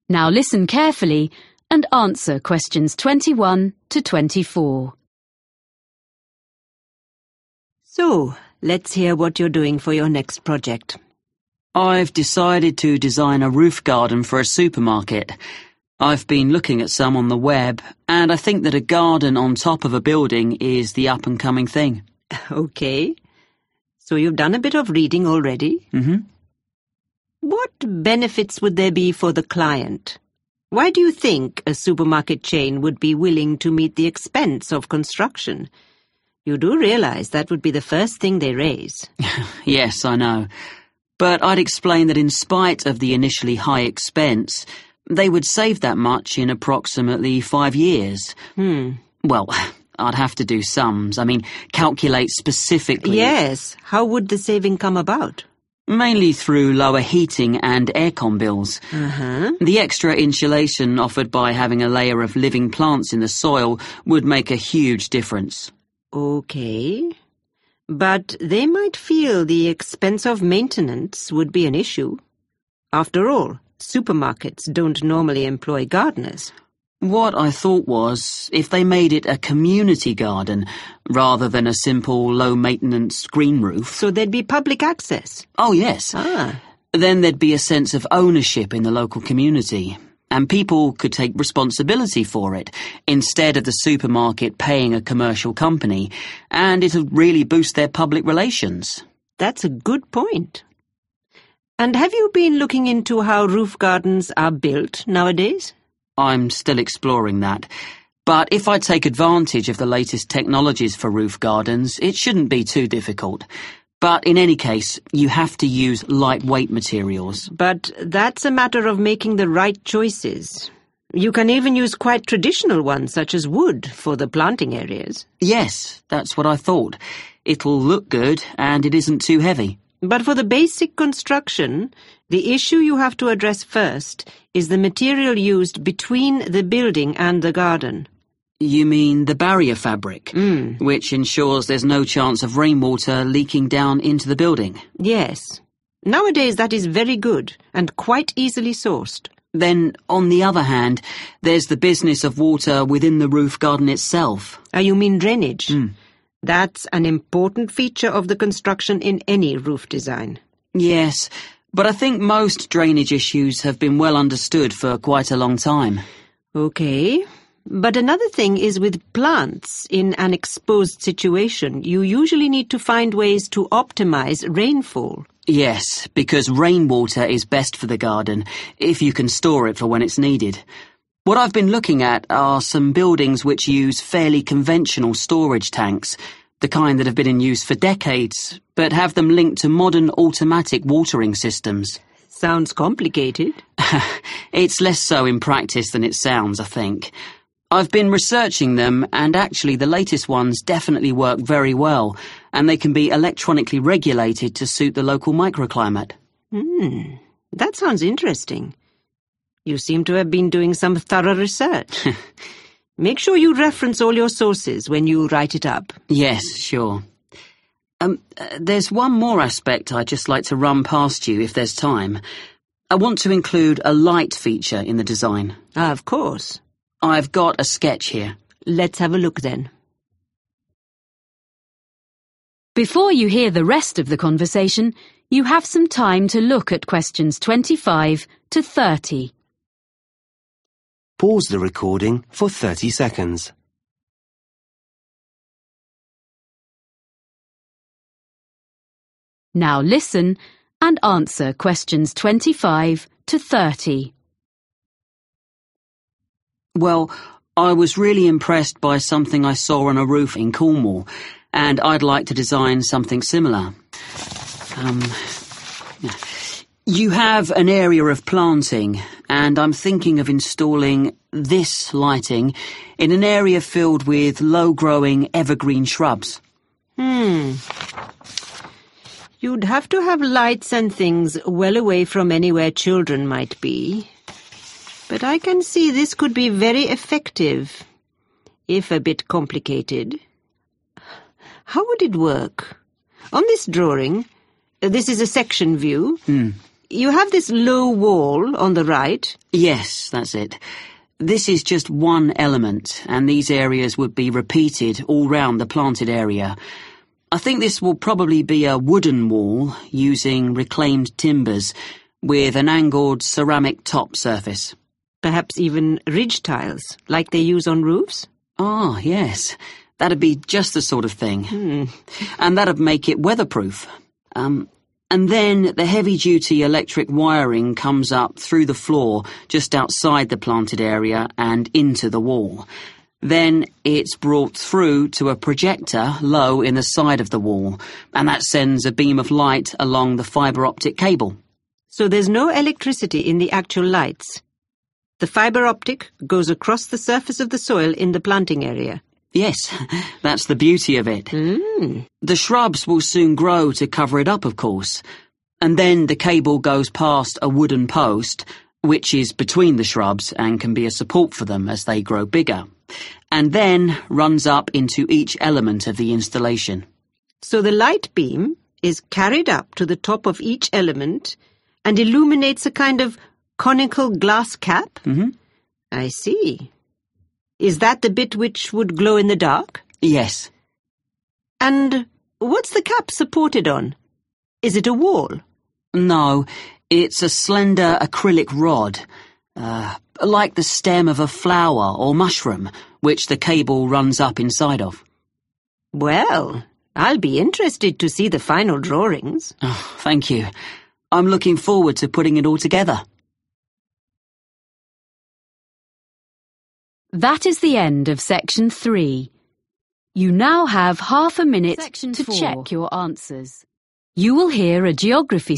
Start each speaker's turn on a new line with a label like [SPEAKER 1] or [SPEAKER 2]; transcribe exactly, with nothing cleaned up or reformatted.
[SPEAKER 1] Now listen carefully and answer questions twenty-one to twenty-four.
[SPEAKER 2] So, let's hear what you're doing for your next project.
[SPEAKER 3] I've decided to design a roof garden for a supermarket. I've been looking at some on the web, and I think that a garden on top of a building is the up-and-coming thing.
[SPEAKER 2] Okay. So you've done a bit of reading already?
[SPEAKER 3] Mm-hmm.
[SPEAKER 2] What benefits would there be for the client? Why do you think a supermarket chain would be willing to meet the expense of construction? You do realize that would be the first thing they raise.
[SPEAKER 3] Yes, I know. But I'd explain that in spite of the initially high expense, they would save that much in approximately five years.
[SPEAKER 2] Hmm.
[SPEAKER 3] Well, I'd have to do sums. I mean, calculate specifically.
[SPEAKER 2] Yes. How would the saving come about?
[SPEAKER 3] Mainly through lower heating and aircon bills.
[SPEAKER 2] Uh-huh.
[SPEAKER 3] The extra insulation offered by having a layer of living plants in the soil would make a huge difference.
[SPEAKER 2] Okay. But they might feel the expense of maintenance would be an issue. After all, supermarkets don't normally employ gardeners.
[SPEAKER 3] What I thought was, if they made it a community garden, rather than a simple low-maintenance green roof...
[SPEAKER 2] So there'd be public access?
[SPEAKER 3] Oh, yes.
[SPEAKER 2] Ah.
[SPEAKER 3] Then there'd be a sense of ownership in the local community, and people could take responsibility for it, instead of the supermarket paying a commercial company, and it would really boost their public relations.
[SPEAKER 2] That's a good point. And have you been looking into how roof gardens are built nowadays?
[SPEAKER 3] I'm still exploring that. But if I take advantage of the latest technologies for roof gardens, it shouldn't be too difficult. But in any case, you have to use lightweight materials.
[SPEAKER 2] But that's a matter of making the right choices. You can even use quite traditional ones, such as wood, for the planting areas.
[SPEAKER 3] Yes, that's what I thought. It'll look good, and it isn't too heavy.
[SPEAKER 2] But for the basic construction, the issue you have to address first is the material used between the building and the garden.
[SPEAKER 3] You mean the barrier fabric,
[SPEAKER 2] Mm.
[SPEAKER 3] which ensures there's no chance of rainwater leaking down into the building?
[SPEAKER 2] Yes. Nowadays that is very good and quite easily sourced.
[SPEAKER 3] Then, on the other hand, there's the business of water within the roof garden itself.
[SPEAKER 2] Ah, you mean drainage?
[SPEAKER 3] Mm.
[SPEAKER 2] That's an important feature of the construction in any roof design.
[SPEAKER 3] Yes, but I think most drainage issues have been well understood for quite a long time.
[SPEAKER 2] Okay. But another thing is with plants in an exposed situation, you usually need to find ways to optimize rainfall.
[SPEAKER 3] Yes, because rainwater is best for the garden, if you can store it for when it's needed. What I've been looking at are some buildings which use fairly conventional storage tanks, the kind that have been in use for decades, but have them linked to modern automatic watering systems.
[SPEAKER 2] Sounds complicated.
[SPEAKER 3] It's less so in practice than it sounds, I think. I've been researching them, and actually the latest ones definitely work very well, and they can be electronically regulated to suit the local microclimate.
[SPEAKER 2] Hmm, that sounds interesting. You seem to have been doing some thorough research. Make sure you reference all your sources when you write it up.
[SPEAKER 3] Yes, sure. Um, uh, there's one more aspect I'd just like to run past you if there's time. I want to include a light feature in the design.
[SPEAKER 2] Ah, of course.
[SPEAKER 3] I've got a sketch here.
[SPEAKER 2] Let's have a look then.
[SPEAKER 1] Before you hear the rest of the conversation, you have some time to look at questions twenty-five to thirty.
[SPEAKER 4] Pause the recording for thirty seconds.
[SPEAKER 1] Now listen and answer questions twenty-five to thirty.
[SPEAKER 3] Well, I was really impressed by something I saw on a roof in Cornwall, and I'd like to design something similar. Um, you have an area of planting, and I'm thinking of installing this lighting in an area filled with low-growing evergreen shrubs.
[SPEAKER 2] Hmm. You'd have to have lights and things well away from anywhere children might be. But I can see this could be very effective, if a bit complicated. How would it work? On this drawing, this is a section view.
[SPEAKER 3] Mm.
[SPEAKER 2] You have this low wall on the right.
[SPEAKER 3] Yes, that's it. This is just one element, and these areas would be repeated all round the planted area. I think this will probably be a wooden wall using reclaimed timbers with an angled ceramic top surface.
[SPEAKER 2] Perhaps even ridge tiles, like they use on roofs?
[SPEAKER 3] Ah, yes. That'd be just the sort of thing.
[SPEAKER 2] Hmm.
[SPEAKER 3] And that'd make it weatherproof. Um, and then the heavy-duty electric wiring comes up through the floor just outside the planted area and into the wall. Then it's brought through to a projector low in the side of the wall, and that sends a beam of light along the fibre optic cable.
[SPEAKER 2] So there's no electricity in the actual lights. The fibre optic goes across the surface of the soil in the planting area.
[SPEAKER 3] Yes, that's the beauty of it.
[SPEAKER 2] Mm.
[SPEAKER 3] The shrubs will soon grow to cover it up, of course. And then the cable goes past a wooden post, which is between the shrubs and can be a support for them as they grow bigger, and then runs up into each element of the installation.
[SPEAKER 2] So the light beam is carried up to the top of each element and illuminates a kind of conical glass cap?
[SPEAKER 3] Mm-hmm.
[SPEAKER 2] I see. Is that the bit which would glow in the dark?
[SPEAKER 3] Yes.
[SPEAKER 2] And what's the cap supported on? Is it a wall?
[SPEAKER 3] No, it's a slender acrylic rod, uh, like the stem of a flower or mushroom, which the cable runs up inside of.
[SPEAKER 2] Well, I'll be interested to see the final drawings.
[SPEAKER 3] Oh, thank you. I'm looking forward to putting it all together.
[SPEAKER 1] That is the end of section three. You now have half a minute
[SPEAKER 5] Section
[SPEAKER 1] to
[SPEAKER 5] four.
[SPEAKER 1] check your answers. You will hear a geography